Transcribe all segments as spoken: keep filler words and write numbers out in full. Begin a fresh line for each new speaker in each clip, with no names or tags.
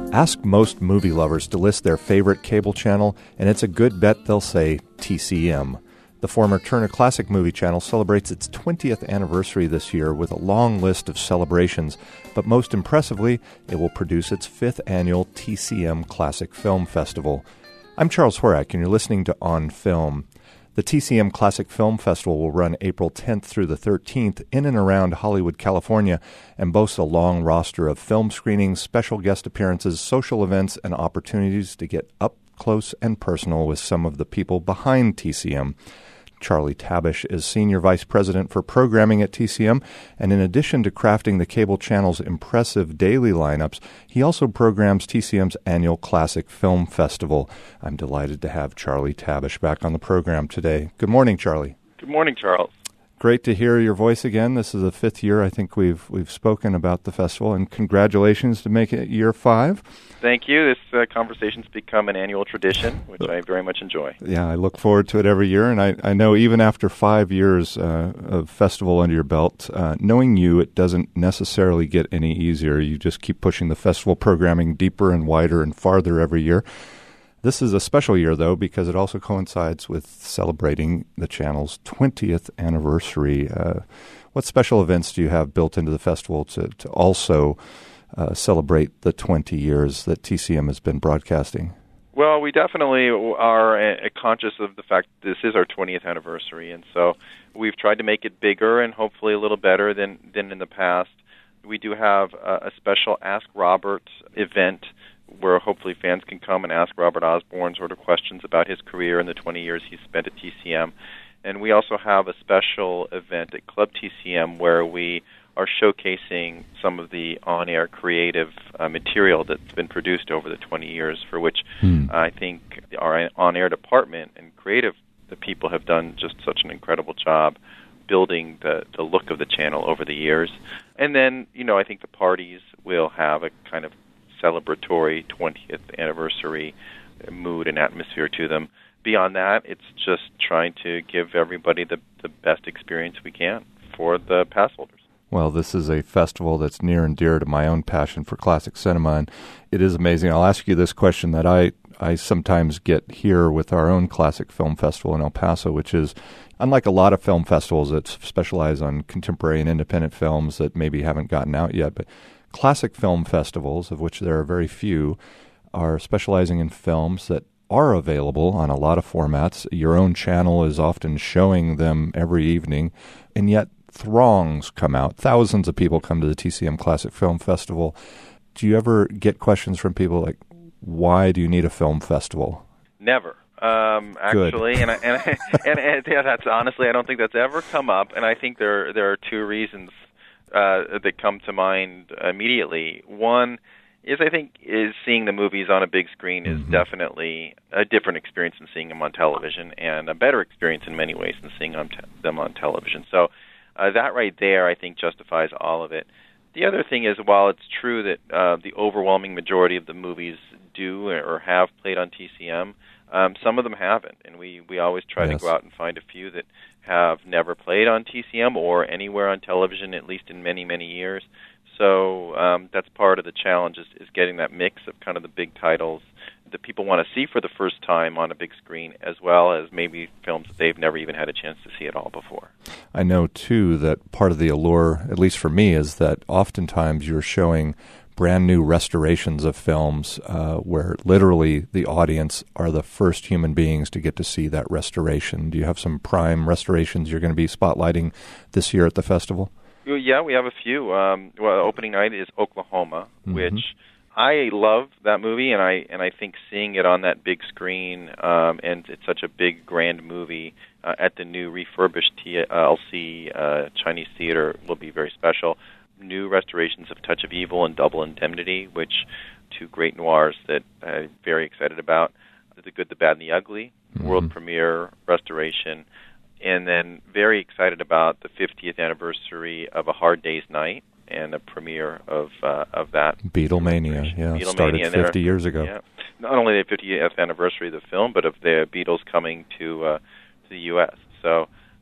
Ask most movie lovers to list their favorite cable channel, and it's a good bet they'll say T C M. The former Turner Classic Movie Channel celebrates its twentieth anniversary this year with a long list of celebrations, but most impressively, it will produce its fifth annual T C M Classic Film Festival. I'm Charles Horak, and you're listening to On Film. The T C M Classic Film Festival will run April tenth through the thirteenth in and around Hollywood, California, and boasts a long roster of film screenings, special guest appearances, social events, and opportunities to get up close and personal with some of the people behind T C M. Charlie Tabish is Senior Vice President for Programming at T C M, and in addition to crafting the cable channel's impressive daily lineups, he also programs T C M's annual Classic Film Festival. I'm delighted to have Charlie Tabish back on the program today. Good morning, Charlie.
Good morning, Charles.
Great to hear your voice again. This is the fifth year I think we've we've spoken about the festival, and congratulations to make it year five.
Thank you. This uh, conversation's become an annual tradition, which I very much enjoy.
Yeah, I look forward to it every year, and I, I know even after five years uh, of festival under your belt, uh, knowing you, it doesn't necessarily get any easier. You just keep pushing the festival programming deeper and wider and farther every year. This is a special year, though, because it also coincides with celebrating the channel's twentieth anniversary. Uh, what special events do you have built into the festival to, to also uh, celebrate the twenty years that T C M has been broadcasting?
Well, we definitely are uh, conscious of the fact this is our twentieth anniversary, and so we've tried to make it bigger and hopefully a little better than, than in the past. We do have a, a special Ask Robert event where hopefully fans can come and ask Robert Osborne sort of questions about his career and the twenty years he's spent at T C M. And we also have a special event at Club T C M where we are showcasing some of the on-air creative uh, material that's been produced over the twenty years, for which hmm. I think our on-air department and creative the people have done just such an incredible job building the, the look of the channel over the years. And then, you know, I think the parties will have a kind of celebratory twentieth anniversary mood and atmosphere to them. Beyond that, it's just trying to give everybody the, the best experience we can for the pass holders.
Well, this is a festival that's near and dear to my own passion for classic cinema, and it is amazing. I'll ask you this question that I, I sometimes get here with our own Classic Film Festival in El Paso, which is, unlike a lot of film festivals that specialize on contemporary and independent films that maybe haven't gotten out yet, but classic film festivals, of which there are very few, are specializing in films that are available on a lot of formats. Your own channel is often showing them every evening, and yet throngs come out. Thousands of people come to the T C M Classic Film Festival. Do you ever get questions from people like, why do you need a film festival?
Never. Um, actually, and, I, and, I, and, and yeah, that's honestly, I don't think that's ever come up, and I think there there are two reasons Uh, that come to mind immediately. One is, I think, is seeing the movies on a big screen is mm-hmm. definitely a different experience than seeing them on television, and a better experience in many ways than seeing on te- them on television. So uh, that right there, I think, justifies all of it. The other thing is, while it's true that uh, the overwhelming majority of the movies do or have played on T C M, um, some of them haven't, and we, we always try yes. to go out and find a few that have never played on T C M or anywhere on television, at least in many, many years. So um, that's part of the challenge is, is getting that mix of kind of the big titles that people want to see for the first time on a big screen, as well as maybe films that they've never even had a chance to see at all before.
I know, too, that part of the allure, at least for me, is that oftentimes you're showing brand new restorations of films uh, where literally the audience are the first human beings to get to see that restoration. Do you have some prime restorations you're going to be spotlighting this year at the festival?
Yeah, we have a few. Um, well, opening night is Oklahoma, mm-hmm. which I love that movie, and I and I think seeing it on that big screen, um, and it's such a big, grand movie uh, at the new refurbished T L C uh, Chinese Theater will be very special. New restorations of Touch of Evil and Double Indemnity, which two great noirs that I'm very excited about. The Good, the Bad, and the Ugly, mm-hmm. world premiere restoration. And then very excited about the fiftieth anniversary of A Hard Day's Night and a premiere of uh, of that.
Beatlemania, yeah, Beatlemania. Started fifty years ago.
Yeah. Not only the fiftieth anniversary of the film, but of the Beatles coming to, uh, to the U S So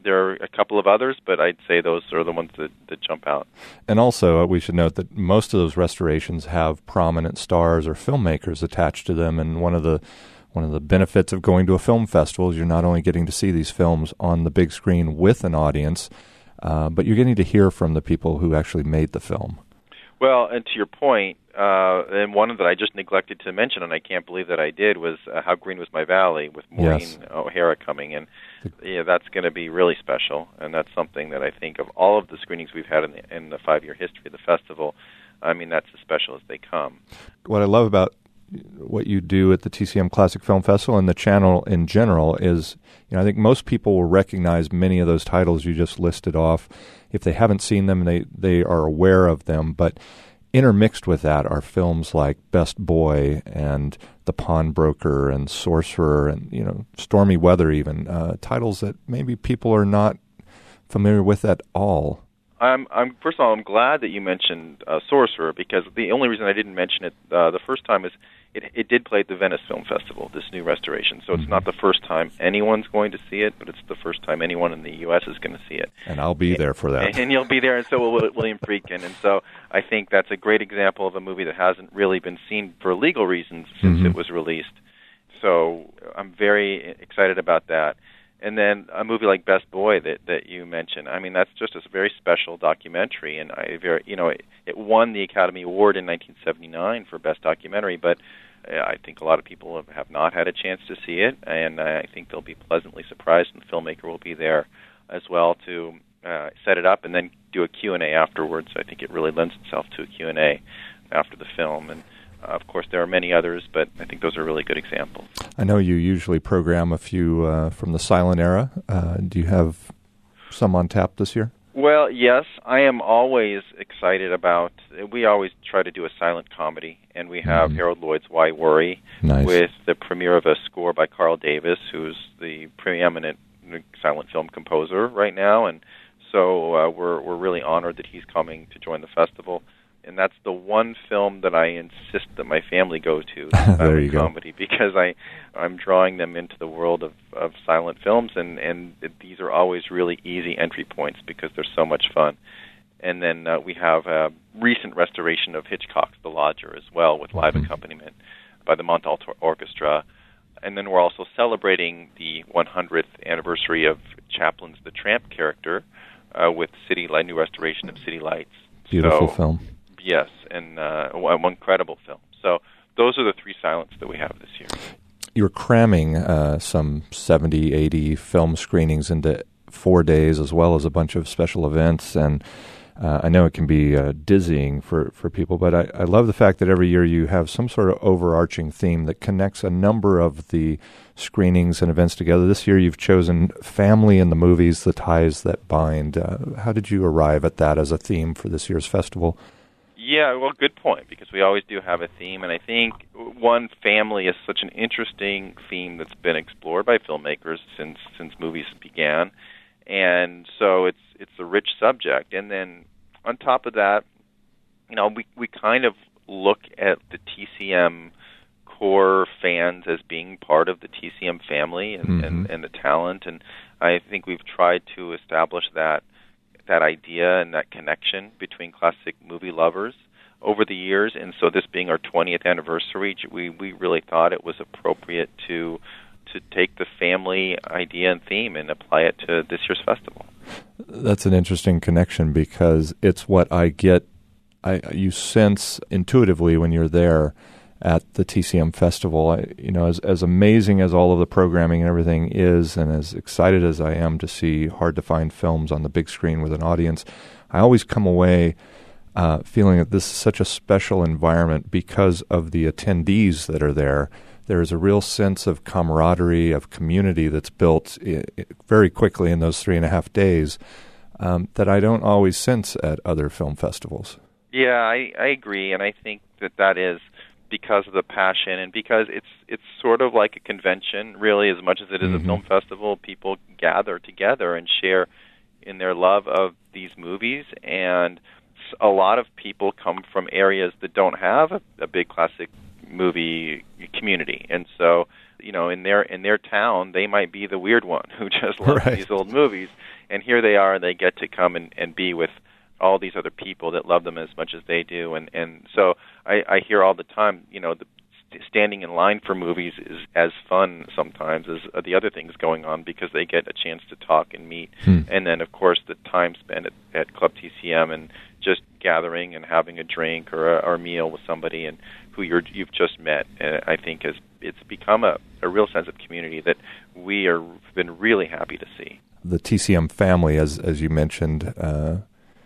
there are a couple of others, but I'd say those are the ones that, that jump out.
And also, uh, we should note that most of those restorations have prominent stars or filmmakers attached to them, and one of the one of the benefits of going to a film festival is you're not only getting to see these films on the big screen with an audience, uh, but you're getting to hear from the people who actually made the film.
Well, and to your point, uh, and one that I just neglected to mention, and I can't believe that I did, was uh, How Green Was My Valley with Maureen
yes.
O'Hara coming in. Yeah, that's going to be really special, and that's something that I think of all of the screenings we've had in the, in the five-year history of the festival, I mean, that's as special as they come.
What I love about what you do at the T C M Classic Film Festival and the channel in general is, you know, I think most people will recognize many of those titles you just listed off. If they haven't seen them, they, they are aware of them, but intermixed with that are films like Best Boy and The Pawnbroker and Sorcerer and, you know, Stormy Weather even, uh, titles that maybe people are not familiar with at all.
I'm, I'm first of all, I'm glad that you mentioned uh, Sorcerer, because the only reason I didn't mention it uh, the first time is it, it did play at the Venice Film Festival, this new restoration. So it's mm-hmm. not the first time anyone's going to see it, but it's the first time anyone in the U S is going to see it.
And I'll be
and,
there for that.
And, and you'll be there, and so will William Friedkin. And so I think that's a great example of a movie that hasn't really been seen for legal reasons since
mm-hmm.
it was released. So I'm very excited about that. And then a movie like Best Boy that, that you mentioned. I mean, that's just a very special documentary, and I very you know it, it won the Academy Award in nineteen seventy-nine for Best Documentary. But I think a lot of people have, have not had a chance to see it, and I think they'll be pleasantly surprised. And the filmmaker will be there as well to uh, set it up, and then do a Q and A afterwards. I think it really lends itself to a Q and A after the film, and. Uh, of course, there are many others, but I think those are really good examples.
I know you usually program a few uh, from the silent era. Uh, do you have some on tap this year?
Well, yes. I am always excited about, we always try to do a silent comedy, and we have mm-hmm. Harold Lloyd's Why Worry,
nice.
With the premiere of a score by Carl Davis, who's the preeminent silent film composer right now, and so uh, we're we're really honored that he's coming to join the festival. And that's the one film that I insist that my family go to,
there you
comedy,
go.
because I, I'm drawing them into the world of, of silent films, and, and these are always really easy entry points because they're so much fun. And then uh, we have a recent restoration of Hitchcock's The Lodger as well, with live mm-hmm. accompaniment by the Montauk Orchestra. And then we're also celebrating the one hundredth anniversary of Chaplin's The Tramp character uh, with City Light, new restoration of City Lights.
Beautiful
so,
film.
Yes, and uh, one incredible film. So those are the three silents that we have this year.
You're cramming uh, some seventy, eighty film screenings into four days, as well as a bunch of special events, and uh, I know it can be uh, dizzying for, for people, but I, I love the fact that every year you have some sort of overarching theme that connects a number of the screenings and events together. This year you've chosen family in the movies, the ties that bind. Uh, how did you arrive at that as a theme for this year's festival?
Yeah, well, good point, because we always do have a theme, and I think, one, family is such an interesting theme that's been explored by filmmakers since since movies began, and so it's it's a rich subject. And then on top of that, you know, we, we kind of look at the T C M core fans as being part of the T C M family and, mm-hmm. and, and the talent, and I think we've tried to establish that that idea and that connection between classic movie lovers over the years. And so this being our twentieth anniversary, we, we really thought it was appropriate to to take the family idea and theme and apply it to this year's festival.
That's an interesting connection, because it's what I get, I you sense intuitively when you're there at the T C M festival. I, you know, as as amazing as all of the programming and everything is, and as excited as I am to see hard-to-find films on the big screen with an audience, I always come away uh, feeling that this is such a special environment because of the attendees that are there. There is a real sense of camaraderie, of community that's built I- very quickly in those three and a half days um, that I don't always sense at other film festivals.
Yeah, I, I agree, and I think that that is because of the passion, and because it's it's sort of like a convention, really, as much as it is mm-hmm. a film festival. People gather together and share in their love of these movies, and a lot of people come from areas that don't have a, a big classic movie community, and so You know, in their in their town, they might be the weird one who just loves
right.
these old movies, and here they are, and they get to come and, and be with all these other people that love them as much as they do, and and so I, I hear all the time, you know, the standing in line for movies is as fun sometimes as the other things going on because they get a chance to talk and meet. Hmm. And then, of course, the time spent at, at Club T C M and just gathering and having a drink or a, or a meal with somebody and who you're, you've just met, uh, I think has it's become a, a real sense of community that we have been really happy to see.
The T C M family, as as you mentioned, uh,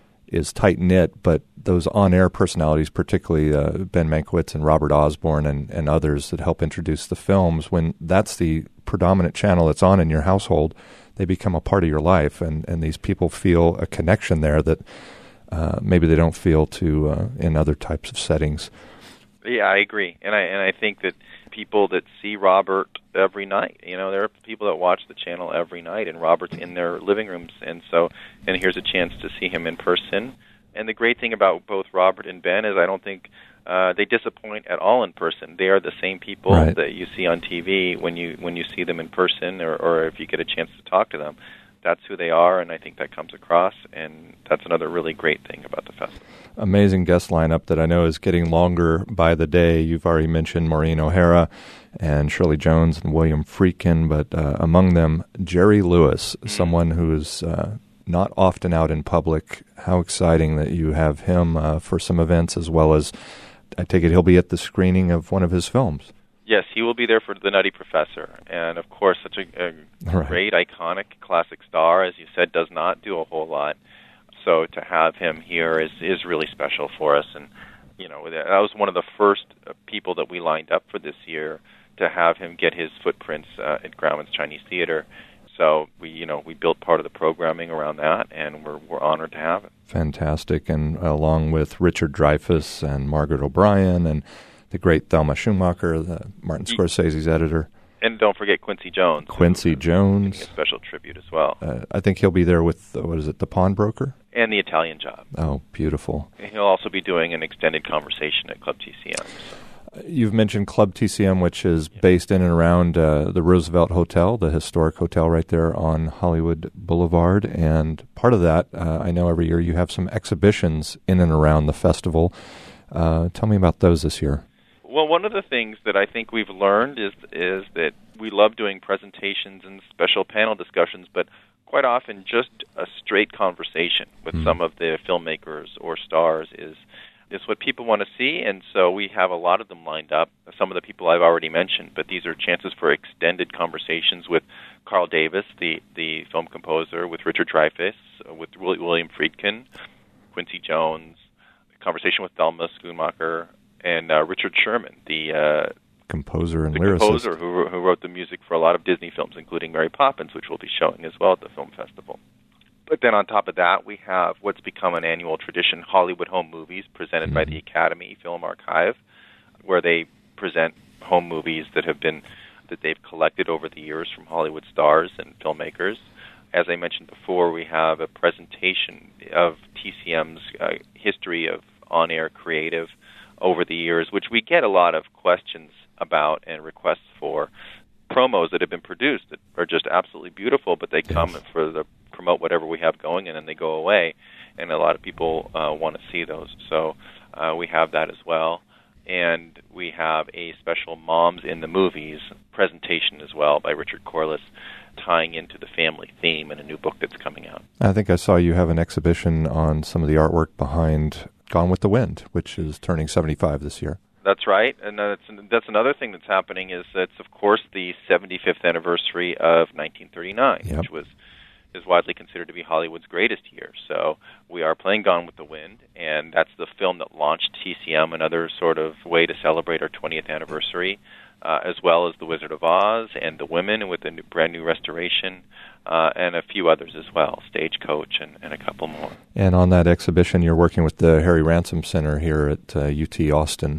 is tight-knit, but those on-air personalities, particularly uh, Ben Mankiewicz and Robert Osborne and, and others that help introduce the films, when that's the predominant channel that's on in your household, they become a part of your life, and, and these people feel a connection there that uh, maybe they don't feel to uh, in other types of settings.
Yeah, I agree, and I and I think that people that see Robert every night, you know, there are people that watch the channel every night, and Robert's in their living rooms, and so and here's a chance to see him in person. And the great thing about both Robert and Ben is I don't think uh, they disappoint at all in person. They are the same people right. that you see on T V when you when you see them in person, or, or if you get a chance to talk to them. That's who they are, and I think that comes across, and that's another really great thing about the festival.
Amazing guest lineup that I know is getting longer by the day. You've already mentioned Maureen O'Hara and Shirley Jones and William Friedkin, but uh, among them, Jerry Lewis, mm-hmm. someone who is uh, not often out in public. How exciting that you have him uh, for some events, as well as, I take it he'll be at the screening of one of his films.
Yes, he will be there for The Nutty Professor, and of course, such a, a right. great, iconic, classic star, as you said, does not do a whole lot. So to have him here is is really special for us, and you know that was one of the first people that we lined up for this year to have him get his footprints uh, at Grauman's Chinese Theater. So we, you know, we built part of the programming around that, and we're we're honored to have it.
Fantastic, and along with Richard Dreyfuss and Margaret O'Brien and the great Thelma Schumacher, the Martin Scorsese's editor.
And don't forget Quincy Jones.
Quincy Jones.
A special tribute as well.
Uh, I think he'll be there with, uh, what is it, The Pawnbroker?
And The Italian Job.
Oh, beautiful.
And he'll also be doing an extended conversation at Club T C M. So.
Uh, you've mentioned Club T C M, which is yeah. based in and around uh, the Roosevelt Hotel, the historic hotel right there on Hollywood Boulevard. And part of that, uh, I know every year you have some exhibitions in and around the festival. Uh, tell me about those this year.
Well, one of the things that I think we've learned is is that we love doing presentations and special panel discussions, but quite often just a straight conversation with mm. some of the filmmakers or stars is is what people want to see, and so we have a lot of them lined up. Some of the people I've already mentioned, but these are chances for extended conversations with Carl Davis, the, the film composer, with Richard Dreyfuss, with William Friedkin, Quincy Jones, a conversation with Thelma Schoonmaker, and uh, Richard Sherman, the uh,
composer and
the
lyricist,
composer who, who wrote the music for a lot of Disney films, including Mary Poppins, which we'll be showing as well at the film festival. But then on top of that, we have what's become an annual tradition, Hollywood Home Movies, presented mm-hmm. by the Academy Film Archive, where they present home movies that have been that they've collected over the years from Hollywood stars and filmmakers. As I mentioned before, we have a presentation of T C M's uh, history of on-air creative over the years, which we get a lot of questions about and requests for. Promos that have been produced that are just absolutely beautiful, but they come yes. for the promote whatever we have going, and then they go away, and a lot of people uh, want to see those. So uh, we have that as well, and we have a special Moms in the Movies presentation as well by Richard Corliss, tying into the family theme in a new book that's coming out.
I think I saw you have an exhibition on some of the artwork behind Gone with the Wind, which is turning seventy-five this year.
That's right, and that's that's another thing that's happening is it's of course the seventy-fifth anniversary of nineteen thirty-nine, yep. which was is widely considered to be Hollywood's greatest year. So we are playing Gone with the Wind, and that's the film that launched T C M, another sort of way to celebrate our twentieth anniversary, uh, as well as The Wizard of Oz and The Women with a new, brand new restoration, uh, and a few others as well, Stagecoach and, and a couple more.
And on that exhibition, you're working with the Harry Ransom Center here at uh, U T Austin.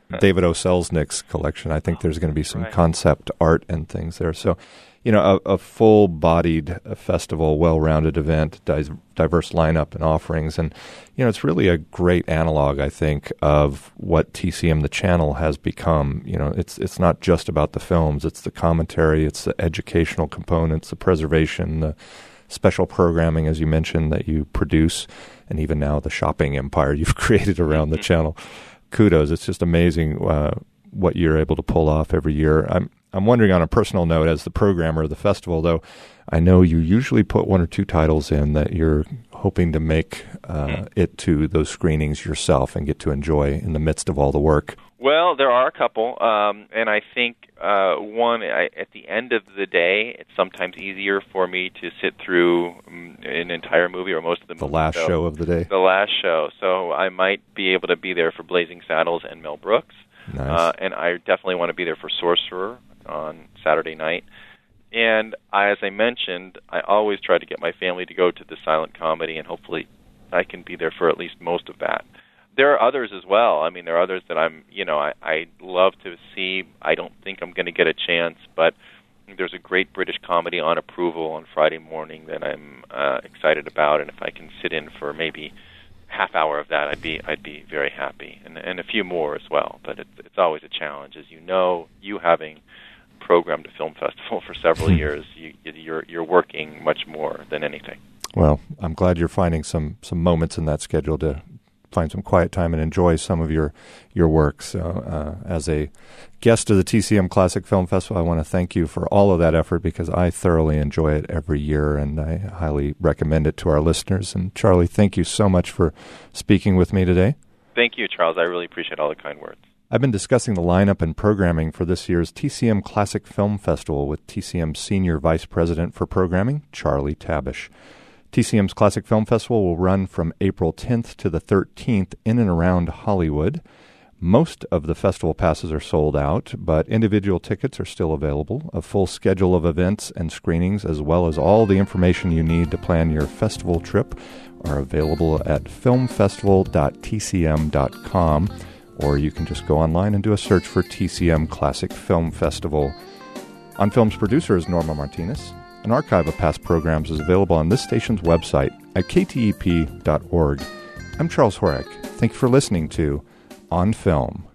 David O. Selznick's collection. I think there's going to be some
right.
concept art and things there. So, you know, a, a full-bodied festival, well-rounded event, di- diverse lineup and offerings. And, you know, it's really a great analog, I think, of what T C M, the channel, has become. You know, it's it's not just about the films. It's the commentary. It's the educational components, the preservation, the special programming, as you mentioned, that you produce, and even now the shopping empire you've created around the channel. Kudos. It's just amazing uh, what you're able to pull off every year. I'm I'm wondering, on a personal note, as the programmer of the festival, though, I know you usually put one or two titles in that you're hoping to make uh, mm-hmm. it to those screenings yourself and get to enjoy in the midst of all the work.
Well, there are a couple, um, and I think uh, one, I, at the end of the day, it's sometimes easier for me to sit through um, an entire movie or most of the
The
movie.
last
so,
show of the day?
The last show. So I might be able to be there for Blazing Saddles and Mel Brooks.
Nice.
Uh, and I definitely want to be there for Sorcerer on Saturday night. And I, as I mentioned, I always try to get my family to go to the silent comedy, and hopefully I can be there for at least most of that. There are others as well. I mean, there are others that I'm, you know, I, I love to see. I don't think I'm going to get a chance, but there's a great British comedy on Approval on Friday morning that I'm uh, excited about, and if I can sit in for maybe half hour of that, I'd be I'd be very happy, and and a few more as well. But it's it's always a challenge, as you know. You having programmed a film festival for several years, you, you're you're working much more than anything.
Well, I'm glad you're finding some some moments in that schedule to find some quiet time and enjoy some of your your work. So, uh, as a guest of the T C M Classic Film Festival, I want to thank you for all of that effort, because I thoroughly enjoy it every year, and I highly recommend it to our listeners. And Charlie, thank you so much for speaking with me today.
Thank you, Charles. I really appreciate all the kind words.
I've been discussing the lineup and programming for this year's T C M Classic Film Festival with T C M's Senior Vice President for Programming, Charlie Tabish. T C M's Classic Film Festival will run from April tenth to the thirteenth in and around Hollywood. Most of the festival passes are sold out, but individual tickets are still available. A full schedule of events and screenings, as well as all the information you need to plan your festival trip, are available at film festival dot t c m dot com, or you can just go online and do a search for T C M Classic Film Festival. On Film's producer is Norma Martinez. An archive of past programs is available on this station's website at k t e p dot org. I'm Charles Horak. Thank you for listening to On Film.